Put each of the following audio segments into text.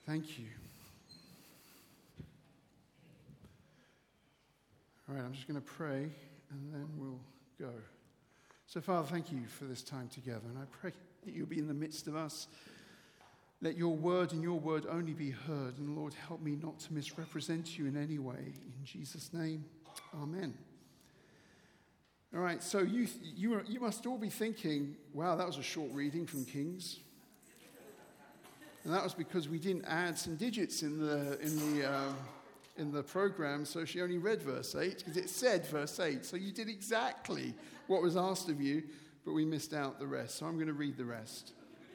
Thank you. All right, I'm just going to pray and then we'll go. So, Father, thank you for this time together, and I pray that you'll be in the midst of us. Let your word and your word only be heard, and Lord, help me not to misrepresent you in any way. In Jesus' name, amen. All right, so you must all be thinking, wow, that was a short reading from Kings. And that was because we didn't add some digits in the program, so she only read verse 8, because it said verse 8. So you did exactly what was asked of you, but we missed out the rest. So I'm going to read the rest.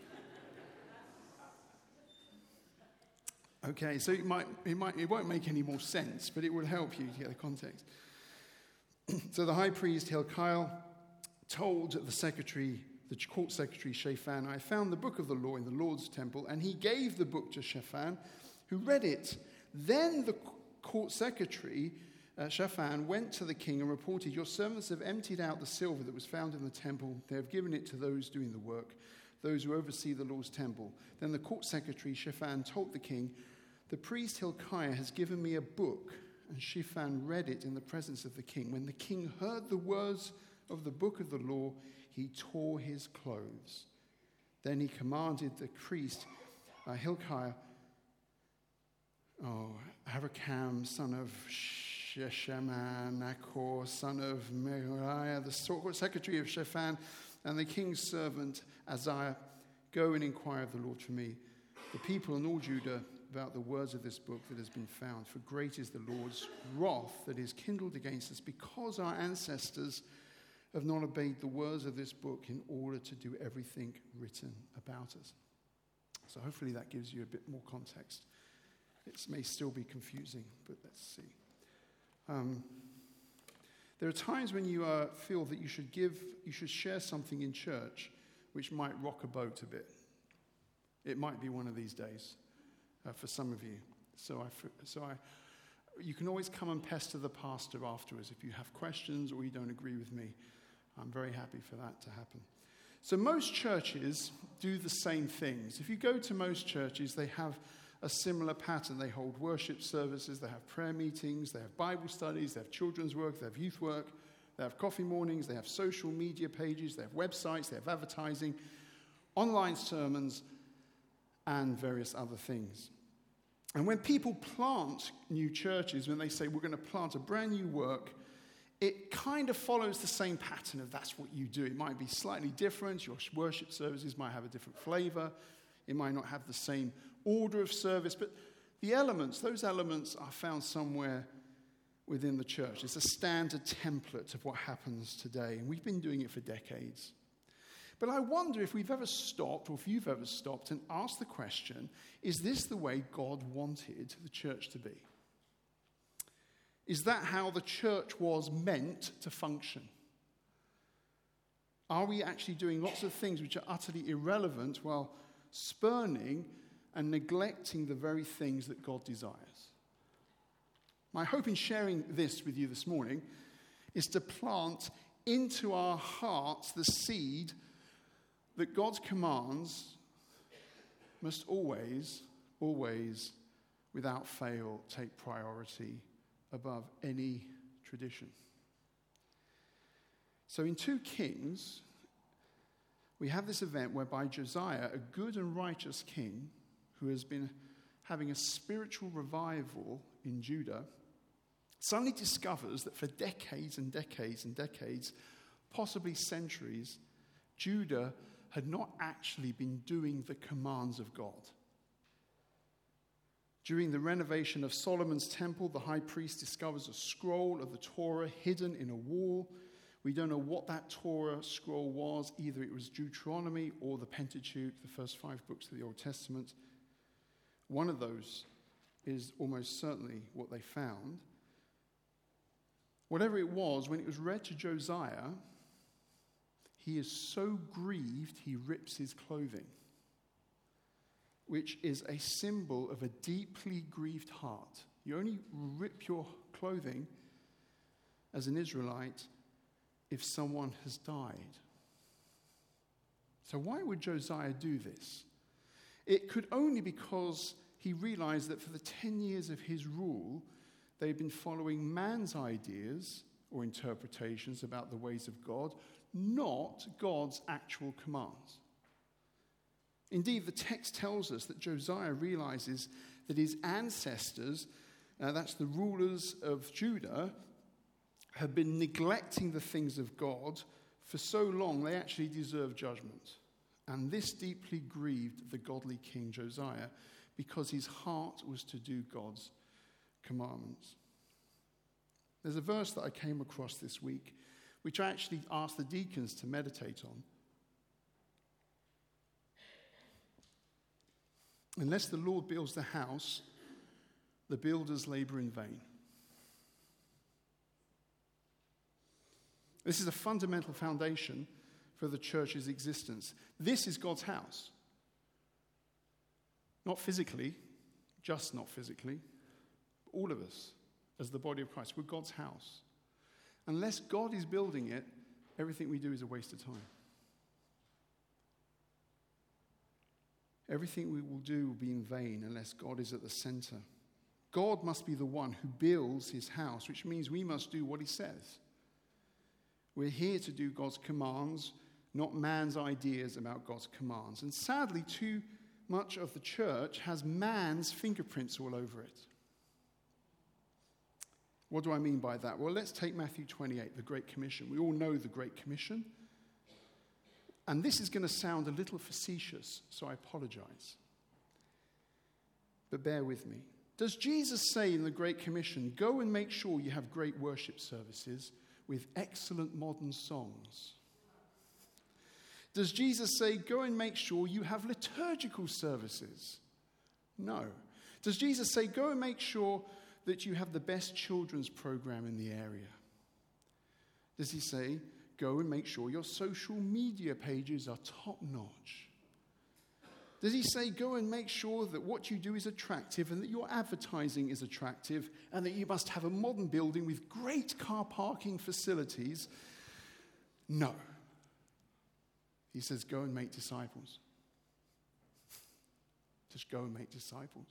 Okay, so it won't make any more sense, but it will help you to get the context. So the high priest Hilkiah told the court secretary Shaphan, I found the book of the law in the Lord's temple, and he gave the book to Shaphan, who read it. Then the court secretary Shaphan went to the king and reported, your servants have emptied out the silver that was found in the temple. They have given it to those doing the work, those who oversee the Lord's temple. Then the court secretary Shaphan told the king, the priest Hilkiah has given me a book. And Shaphan read it in the presence of the king. When the king heard the words of the book of the law, he tore his clothes. Then he commanded the priest Hilkiah, Harakam, son of Shesheman, Nachor, son of Meriah, the secretary of Shaphan, and the king's servant Azariah, go and inquire of the Lord for me, the people and all Judah, about the words of this book that has been found. For great is the Lord's wrath that is kindled against us, because our ancestors have not obeyed the words of this book in order to do everything written about us. So hopefully that gives you a bit more context. It may still be confusing, but let's see. There are times when you feel that you should share something in church which might rock a boat a bit. It might be one of these days. For some of you. You can always come and pester the pastor afterwards if you have questions or you don't agree with me. I'm very happy for that to happen. So most churches do the same things. If you go to most churches, they have a similar pattern. They hold worship services, they have prayer meetings, they have Bible studies, they have children's work, they have youth work, they have coffee mornings, they have social media pages, they have websites, they have advertising, online sermons, and various other things. And when people plant new churches, when they say we're going to plant a brand new work, it kind of follows the same pattern of that's what you do. It might be slightly different. Your worship services might have a different flavor. It might not have the same order of service. But those elements are found somewhere within the church. It's a standard template of what happens today. And we've been doing it for decades. But I wonder if we've ever stopped, or if you've ever stopped and asked the question, is this the way God wanted the church to be? Is that how the church was meant to function? Are we actually doing lots of things which are utterly irrelevant while spurning and neglecting the very things that God desires? My hope in sharing this with you this morning is to plant into our hearts the seed that God's commands must always, without fail, take priority above any tradition. So in 2 Kings, we have this event whereby Josiah, a good and righteous king who has been having a spiritual revival in Judah, suddenly discovers that for decades and decades and decades, possibly centuries, Judah had not actually been doing the commands of God. During the renovation of Solomon's temple, the high priest discovers a scroll of the Torah hidden in a wall. We don't know what that Torah scroll was. Either it was Deuteronomy or the Pentateuch, the first 5 books of the Old Testament. One of those is almost certainly what they found. Whatever it was, when it was read to Josiah, he is so grieved he rips his clothing, which is a symbol of a deeply grieved heart. You only rip your clothing as an Israelite if someone has died. So why would Josiah do this? It could only because he realized that for the 10 years of his rule, they'd been following man's ideas or interpretations about the ways of God, not God's actual commands. Indeed, the text tells us that Josiah realizes that his ancestors, that's the rulers of Judah, have been neglecting the things of God for so long they actually deserve judgment. And this deeply grieved the godly King Josiah because his heart was to do God's commandments. There's a verse that I came across this week, which I actually asked the deacons to meditate on. Unless the Lord builds the house, the builders labor in vain. This is a fundamental foundation for the church's existence. This is God's house. Not physically, just not physically. All of us, as the body of Christ, we're God's house. Unless God is building it, everything we do is a waste of time. Everything we will do will be in vain unless God is at the center. God must be the one who builds his house, which means we must do what he says. We're here to do God's commands, not man's ideas about God's commands. And sadly, too much of the church has man's fingerprints all over it. What do I mean by that? Well, let's take Matthew 28, the Great Commission. We all know the Great Commission. And this is going to sound a little facetious, so I apologize. But bear with me. Does Jesus say in the Great Commission, go and make sure you have great worship services with excellent modern songs? Does Jesus say, go and make sure you have liturgical services? No. Does Jesus say, go and make sure that you have the best children's program in the area? Does he say, go and make sure your social media pages are top-notch? Does he say, go and make sure that what you do is attractive and that your advertising is attractive and that you must have a modern building with great car parking facilities? No. He says, go and make disciples. Just go and make disciples.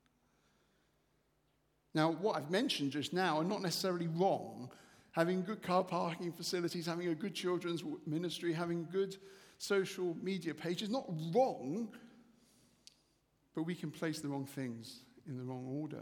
Now, what I've mentioned just now are not necessarily wrong. Having good car parking facilities, having a good children's ministry, having good social media pages, not wrong, but we can place the wrong things in the wrong order.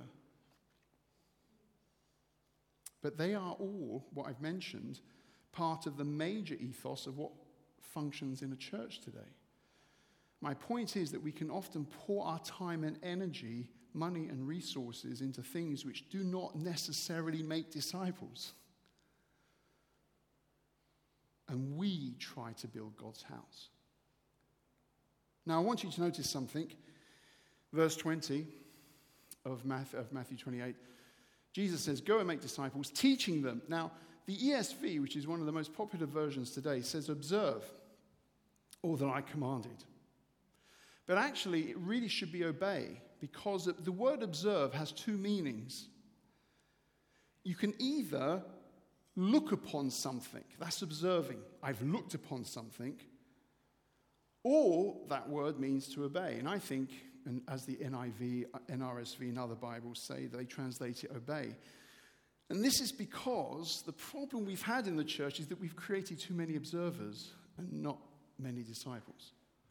But they are all, what I've mentioned, part of the major ethos of what functions in a church today. My point is that we can often pour our time and energy, money and resources into things which do not necessarily make disciples. And we try to build God's house. Now, I want you to notice something. Verse 20 of Matthew 28, Jesus says, go and make disciples, teaching them. Now, the ESV, which is one of the most popular versions today, says, observe all that I commanded. But actually, it really should be obey, because the word observe has two meanings. You can either look upon something, that's observing. I've looked upon something. Or that word means to obey. And I think, and as the NIV, NRSV, and other Bibles say, they translate it obey. And this is because the problem we've had in the church is that we've created too many observers and not many disciples.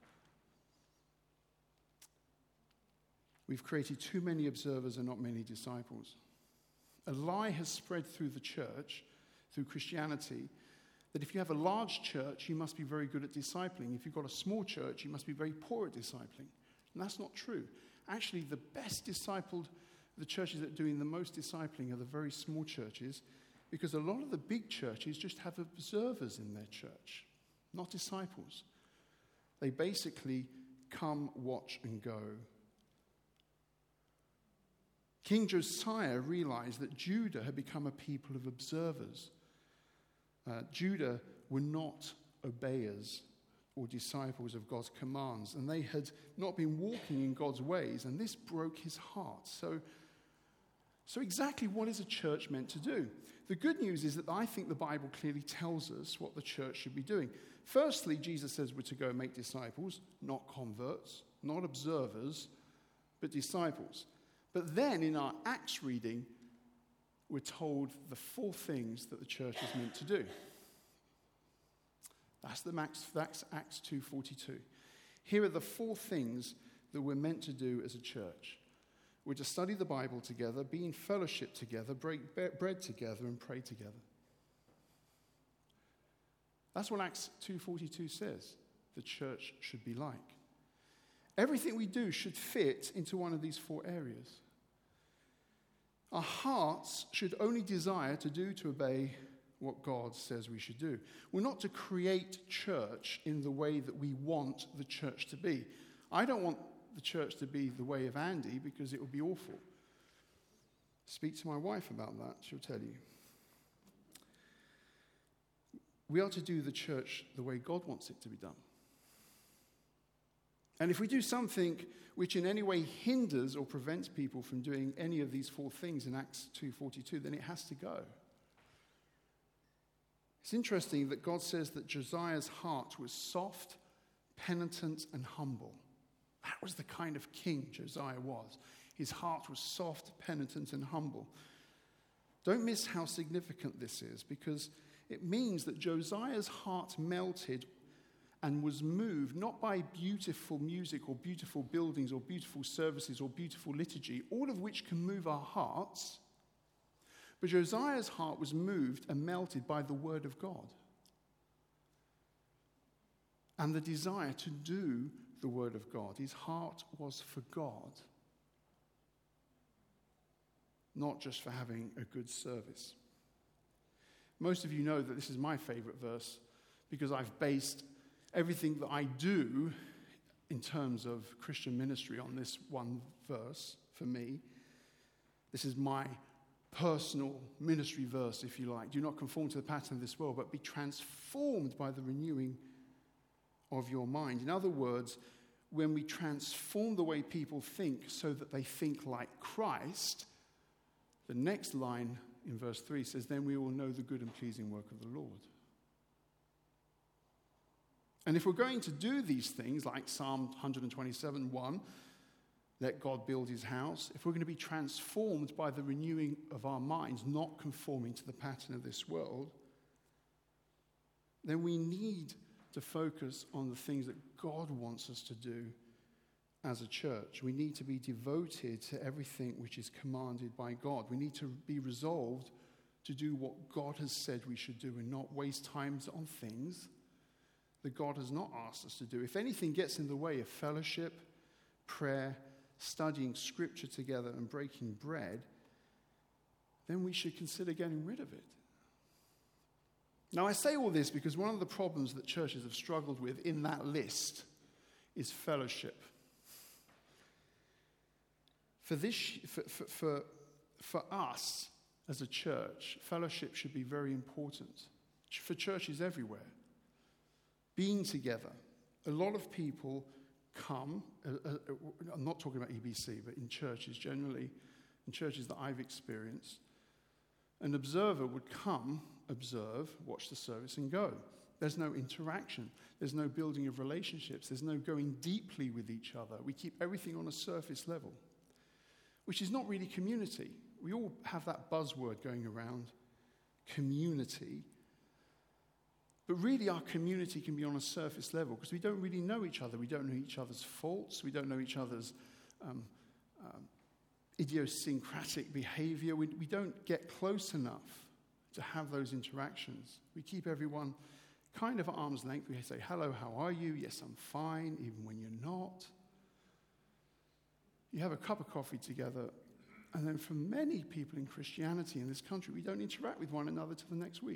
We've created too many observers and not many disciples. A lie has spread through the church, through Christianity, that if you have a large church, you must be very good at discipling. If you've got a small church, you must be very poor at discipling. And that's not true. Actually, the best discipled, the churches that are doing the most discipling are the very small churches, because a lot of the big churches just have observers in their church, not disciples. They basically come, watch, and go. King Josiah realized that Judah had become a people of observers. Judah were not obeyers or disciples of God's commands, and they had not been walking in God's ways, and this broke his heart. So exactly what is a church meant to do? The good news is that I think the Bible clearly tells us what the church should be doing. Firstly, Jesus says we're to go and make disciples, not converts, not observers, but disciples. But then in our Acts reading, we're told the 4 things that the church is meant to do. That's Acts 2:42. Here are the 4 things that we're meant to do as a church. We're to study the Bible together, be in fellowship together, break bread together, and pray together. That's what Acts 2:42 says the church should be like. Everything we do should fit into one of these 4 areas. Our hearts should only desire to obey what God says we should do. We're not to create church in the way that we want the church to be. I don't want the church to be the way of Andy because it would be awful. Speak to my wife about that, she'll tell you. We are to do the church the way God wants it to be done. And if we do something which in any way hinders or prevents people from doing any of these 4 things in Acts 2:42, then it has to go. It's interesting that God says that Josiah's heart was soft, penitent, and humble. That was the kind of king Josiah was. His heart was soft, penitent, and humble. Don't miss how significant this is, because it means that Josiah's heart melted and was moved not by beautiful music or beautiful buildings or beautiful services or beautiful liturgy, all of which can move our hearts. But Josiah's heart was moved and melted by the word of God and the desire to do the word of God. His heart was for God, not just for having a good service. Most of you know that this is my favorite verse because I've based everything that I do in terms of Christian ministry on this one verse for me. This is my personal ministry verse, if you like. Do not conform to the pattern of this world, but be transformed by the renewing of your mind. In other words, when we transform the way people think so that they think like Christ, the next line in verse 3 says, then we will know the good and pleasing work of the Lord. And if we're going to do these things, like Psalm 127:1, let God build his house, if we're going to be transformed by the renewing of our minds, not conforming to the pattern of this world, then we need to focus on the things that God wants us to do as a church. We need to be devoted to everything which is commanded by God. We need to be resolved to do what God has said we should do and not waste times on things that God has not asked us to do. If anything gets in the way of fellowship, prayer, studying scripture together and breaking bread, then we should consider getting rid of it. Now, I say all this because one of the problems that churches have struggled with in that list is fellowship. For us as a church, fellowship should be very important. For churches everywhere. Being together. A lot of people come, I'm not talking about EBC, but in churches generally, in churches that I've experienced, an observer would come, observe, watch the service and go. There's no interaction. There's no building of relationships. There's no going deeply with each other. We keep everything on a surface level, which is not really community. We all have that buzzword going around, community. But really our community can be on a surface level because we don't really know each other. We don't know each other's faults. We don't know each other's idiosyncratic behavior. We don't get close enough to have those interactions. We keep everyone kind of at arm's length. We say, hello, how are you? Yes, I'm fine, even when you're not. You have a cup of coffee together, and then for many people in Christianity in this country, we don't interact with one another till the next week.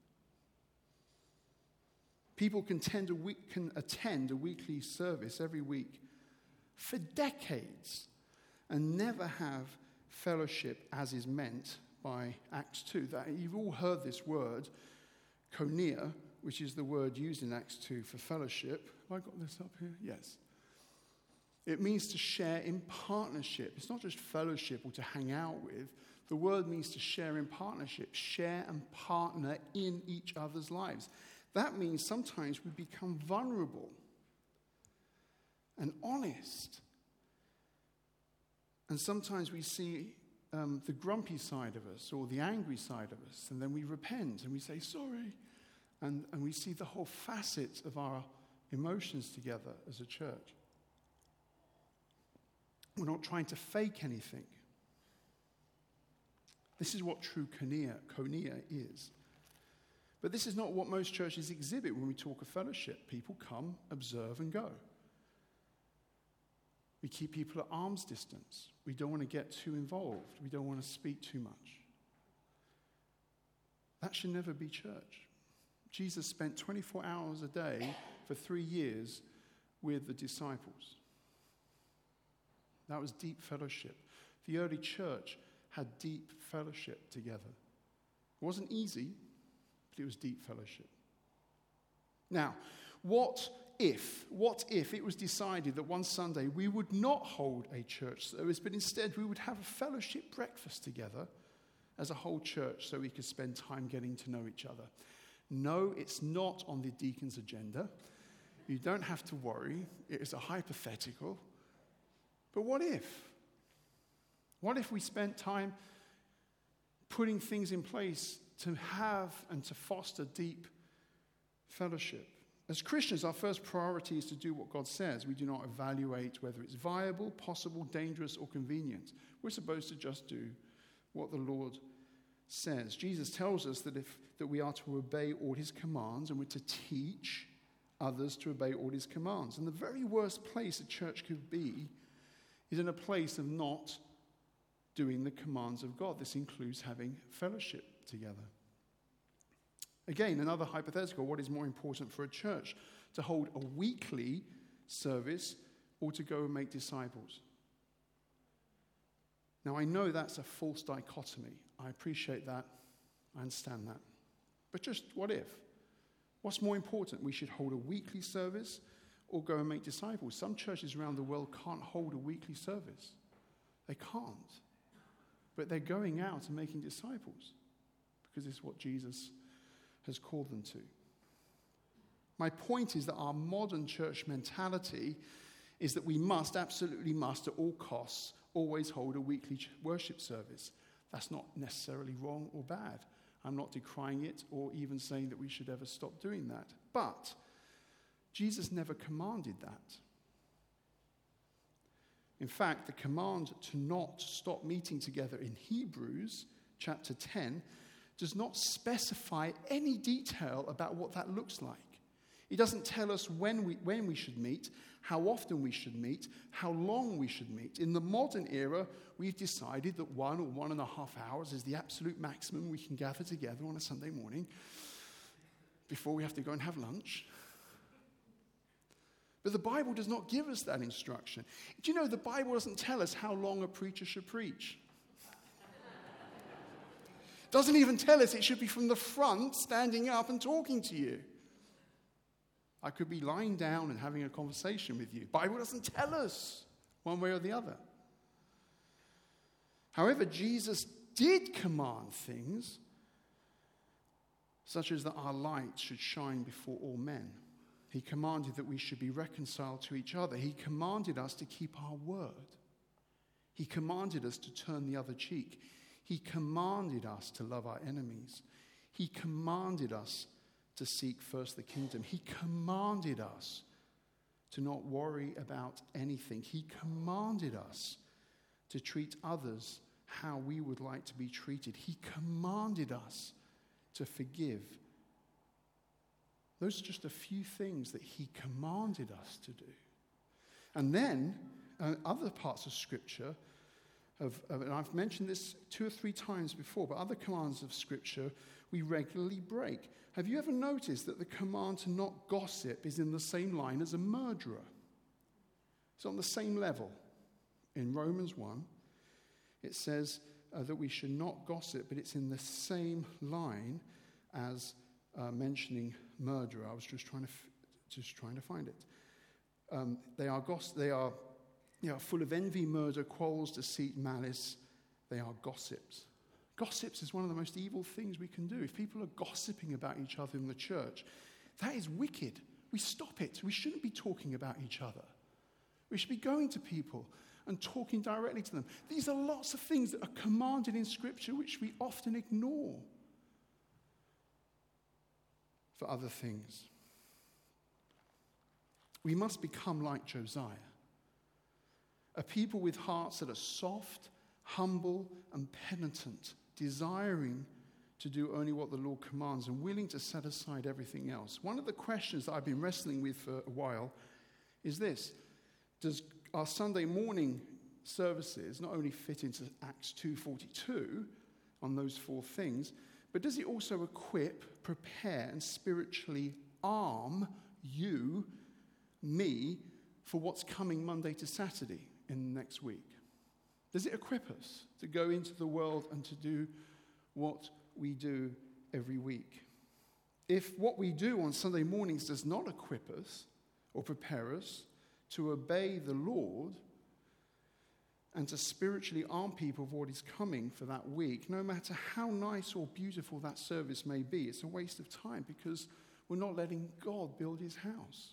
People can attend a weekly service every week for decades and never have fellowship as is meant by Acts 2. You've all heard this word, koinonia, which is the word used in Acts 2 for fellowship. Have I got this up here? Yes. It means to share in partnership. It's not just fellowship or to hang out with. The word means to share in partnership, share and partner in each other's lives. That means sometimes we become vulnerable and honest And sometimes we see the grumpy side of us or the angry side of us, and then we repent and we say sorry, and we see the whole facet of our emotions together as a church. We're not trying to fake anything. This is what true koinonia is. But this is not what most churches exhibit when we talk of fellowship. People come, observe, and go. We keep people at arm's distance. We don't want to get too involved. We don't want to speak too much. That should never be church. Jesus spent 24 hours a day for 3 years with the disciples. That was deep fellowship. The early church had deep fellowship together. It wasn't easy, but it was deep fellowship. Now, what if it was decided that one Sunday we would not hold a church service, but instead we would have a fellowship breakfast together as a whole church so we could spend time getting to know each other? No, it's not on the deacon's agenda. You don't have to worry. It is a hypothetical. But what if? What if we spent time putting things in place to have and to foster deep fellowship? As Christians, our first priority is to do what God says. We do not evaluate whether it's viable, possible, dangerous, or convenient. We're supposed to just do what the Lord says. Jesus tells us that we are to obey all his commands, and we're to teach others to obey all his commands. And the very worst place a church could be is in a place of not doing the commands of God. This includes having fellowship together. Again, another hypothetical: what is more important for a church, to hold a weekly service or to go and make disciples? Now, I know that's a false dichotomy. I appreciate that. I understand that. But just what if? What's more important? We should hold a weekly service or go and make disciples. Some churches around the world can't hold a weekly service. They can't. But they're going out and making disciples because it's what Jesus has called them to. My point is that our modern church mentality is that we must, absolutely must, at all costs, always hold a weekly worship service. That's not necessarily wrong or bad. I'm not decrying it or even saying that we should ever stop doing that. But Jesus never commanded that. In fact, the command to not stop meeting together in Hebrews chapter 10 does not specify any detail about what that looks like. It doesn't tell us when we should meet, how often we should meet, how long we should meet. In the modern era, we've decided that 1 or 1.5 hours is the absolute maximum we can gather together on a Sunday morning before we have to go and have lunch. But the Bible does not give us that instruction. Do you know the Bible doesn't tell us how long a preacher should preach? Doesn't even tell us it should be from the front, standing up and talking to you. I could be lying down and having a conversation with you. Bible doesn't tell us one way or the other. However, Jesus did command things such as that our light should shine before all men. He commanded that we should be reconciled to each other. He commanded us to keep our word. He commanded us to turn the other cheek. He commanded us to love our enemies. He commanded us to seek first the kingdom. He commanded us to not worry about anything. He commanded us to treat others how we would like to be treated. He commanded us to forgive. Those are just a few things that he commanded us to do. And then, other parts of Scripture, and I've mentioned this 2 or 3 times before, but other commands of Scripture we regularly break. Have you ever noticed that the command to not gossip is in the same line as a murderer? It's on the same level. In Romans 1, it says that we should not gossip, but it's in the same line as mentioning murderer. I was just trying to find it. They are full of envy, murder, quarrels, deceit, malice. They are gossips. Gossips is one of the most evil things we can do. If people are gossiping about each other in the church, that is wicked. We stop it. We shouldn't be talking about each other. We should be going to people and talking directly to them. These are lots of things that are commanded in Scripture which we often ignore for other things. We must become like Josiah, a people with hearts that are soft, humble, and penitent, desiring to do only what the Lord commands and willing to set aside everything else. One of the questions that I've been wrestling with for a while is this: does our Sunday morning services not only fit into Acts 2:42 on those four things, but does it also equip, prepare, and spiritually arm you, me, for what's coming Monday to Saturday in the next week? Does it equip us to go into the world and to do what we do every week? If what we do on Sunday mornings does not equip us or prepare us to obey the Lord and to spiritually arm people for what is coming for that week, no matter how nice or beautiful that service may be, it's a waste of time because we're not letting God build his house.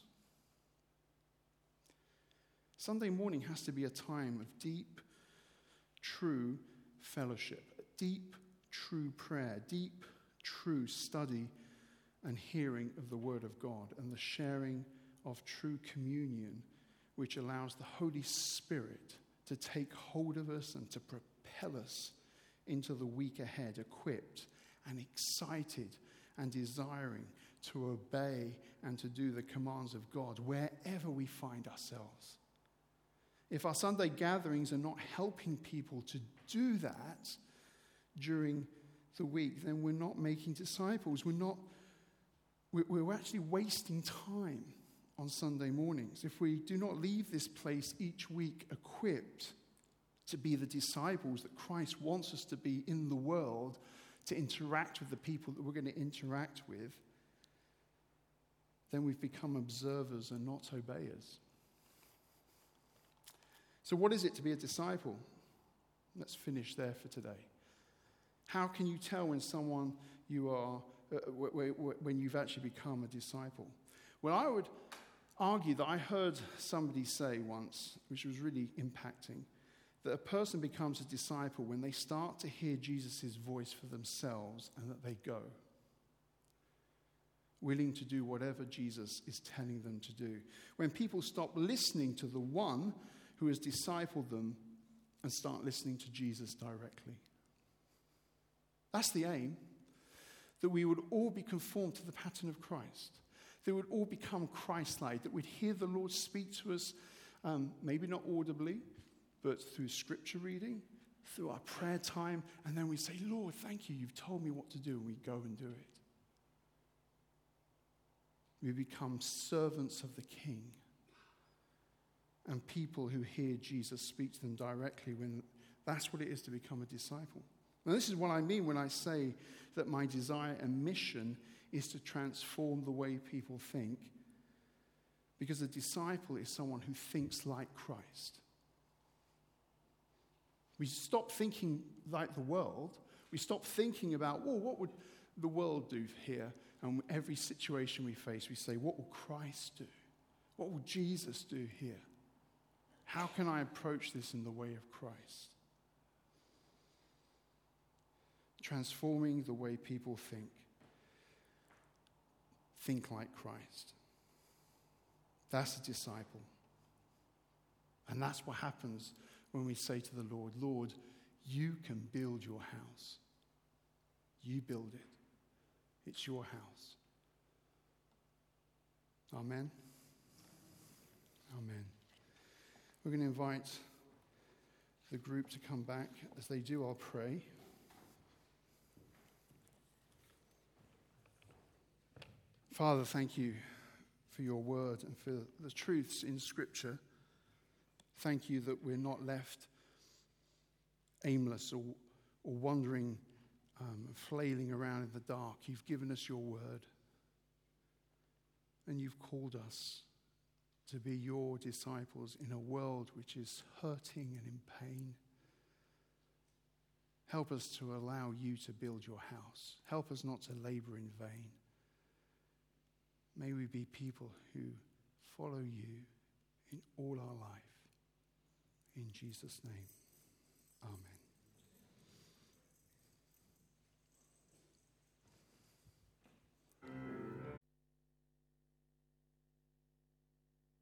Sunday morning has to be a time of deep, true fellowship, deep, true prayer, deep, true study and hearing of the Word of God, and the sharing of true communion, which allows the Holy Spirit to take hold of us and to propel us into the week ahead, equipped and excited and desiring to obey and to do the commands of God wherever we find ourselves. If our Sunday gatherings are not helping people to do that during the week, then we're not making disciples. We're actually wasting time on Sunday mornings. If we do not leave this place each week equipped to be the disciples that Christ wants us to be in the world, to interact with the people that we're going to interact with, then we've become observers and not obeyers. So what is it to be a disciple? Let's finish there for today. How can you tell when someone you are, when you've actually become a disciple? Well, I would argue that I heard somebody say once, which was really impacting, that a person becomes a disciple when they start to hear Jesus' voice for themselves and that they go, willing to do whatever Jesus is telling them to do. When people stop listening to the one who has discipled them and start listening to Jesus directly. That's the aim, that we would all be conformed to the pattern of Christ, that we would all become Christ-like, that we'd hear the Lord speak to us, maybe not audibly, but through scripture reading, through our prayer time, and then we say, Lord, thank you, you've told me what to do, and we go and do it. We become servants of the King, and people who hear Jesus speak to them directly, when that's what it is to become a disciple. Now, this is what I mean when I say that my desire and mission is to transform the way people think, because a disciple is someone who thinks like Christ. We stop thinking like the world. We stop thinking about, well, what would the world do here? And every situation we face, we say, what will Christ do? What will Jesus do here? How can I approach this in the way of Christ? Transforming the way people think. Think like Christ. That's a disciple. And that's what happens when we say to the Lord, Lord, you can build your house. You build it. It's your house. Amen. Amen. We're going to invite the group to come back. As they do, I'll pray. Father, thank you for your word and for the truths in Scripture. Thank you that we're not left aimless or wandering, flailing around in the dark. You've given us your word, and you've called us to be your disciples in a world which is hurting and in pain. Help us to allow you to build your house. Help us not to labor in vain. May we be people who follow you in all our life. Jesus' name, amen.